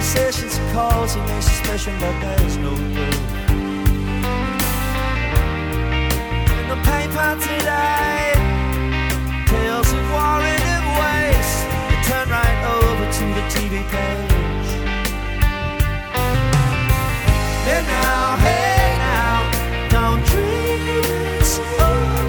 conversations are causing a suspicion that there's no proof. In the paper